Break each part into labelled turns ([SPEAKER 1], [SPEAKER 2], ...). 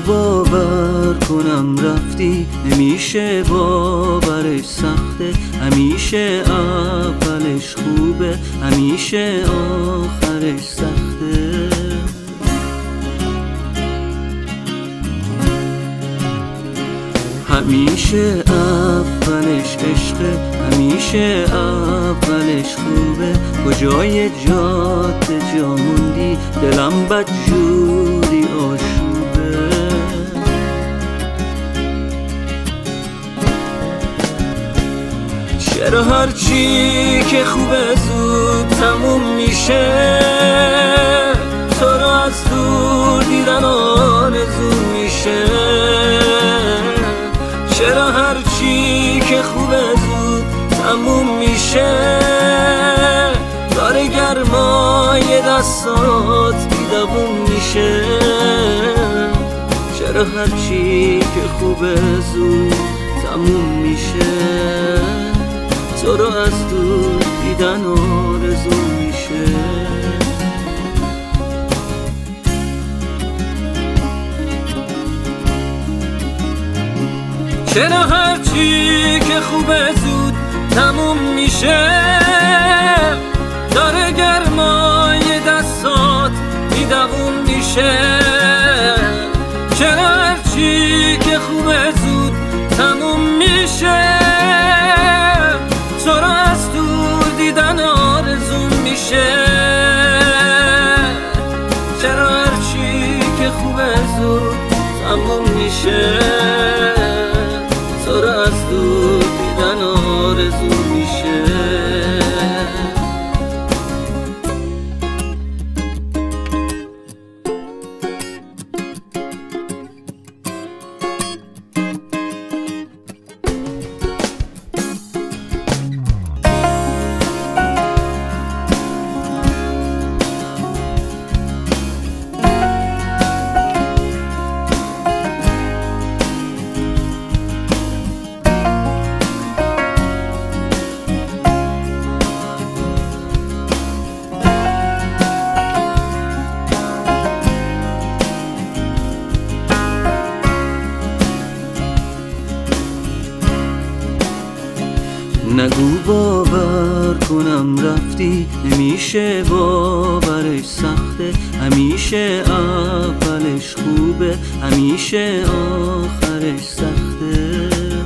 [SPEAKER 1] باور کنم رفتی، نمیشه باورش سخته، همیشه اولش خوبه، همیشه آخرش سخته. همیشه اولش عشقه، همیشه اولش خوبه، کجای جاده جا موندی، دلم بدجوری آشوبه. چرا هرچی که خوبه زود تموم میشه، تو رو از دور دیدن آرزو میشه. چرا هرچی که خوبه زود تموم میشه، داره گرمای دستات بیدبون میشه. چرا هرچی که خوبه زود تموم میشه، تو رو از دور دیدن آرزو میشه. چرا هرچی که خوبه زود تموم میشه، داره گرمای دستات بیدبون میشه. چرا هرچی که خوبه زود تموم میشه، تو رو از دور دیدن آرزو میشه. چرا هرچی که خوبه زود تموم میشه، تو رو از دور دیدن آرزو میشه. نگو باور کنم رفتی، نمیشه باورش سخته، همیشه اولش خوبه، همیشه آخرش سخته.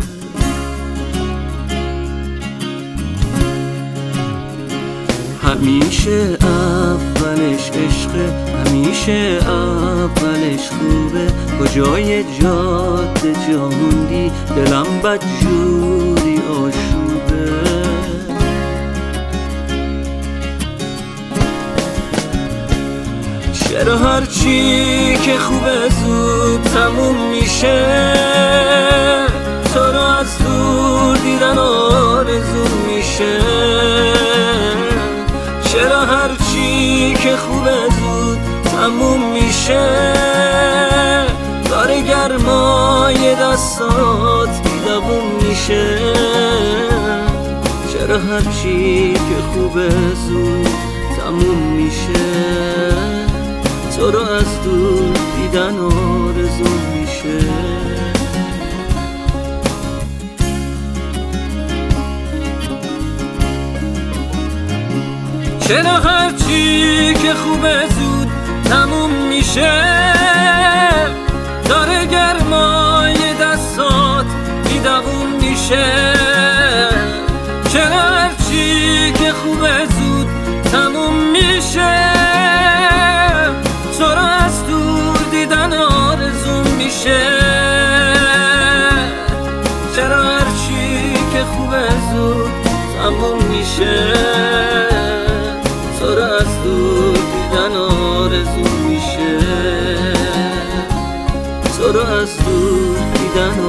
[SPEAKER 1] همیشه اولش عشقه، همیشه اولش خوبه، کجای جاده جا موندی، دلم بدجوری آشوبه. چرا هرچی که خوبه زود تموم میشه، تو رو از دور دیدن آرزو میشه. چرا هرچی که خوبه زود تموم میشه، داره گرمای دستات بیدبون میشه. چرا هرچی که خوبه زود تموم میشه، تو رو از دور دیدن آرزو میشه. چرا هرچی که خوبه زود تموم میشه، داره گرمای دستات بیدبون میشه. چرا هرچی که خوبه زود تموم میشه، تو رو از دور دیدن آرزو میشه. چرا هرچی که خوبه زود تموم میشه، تو رو از دور دیدن آرزو میشه. تو رو از دور دیدن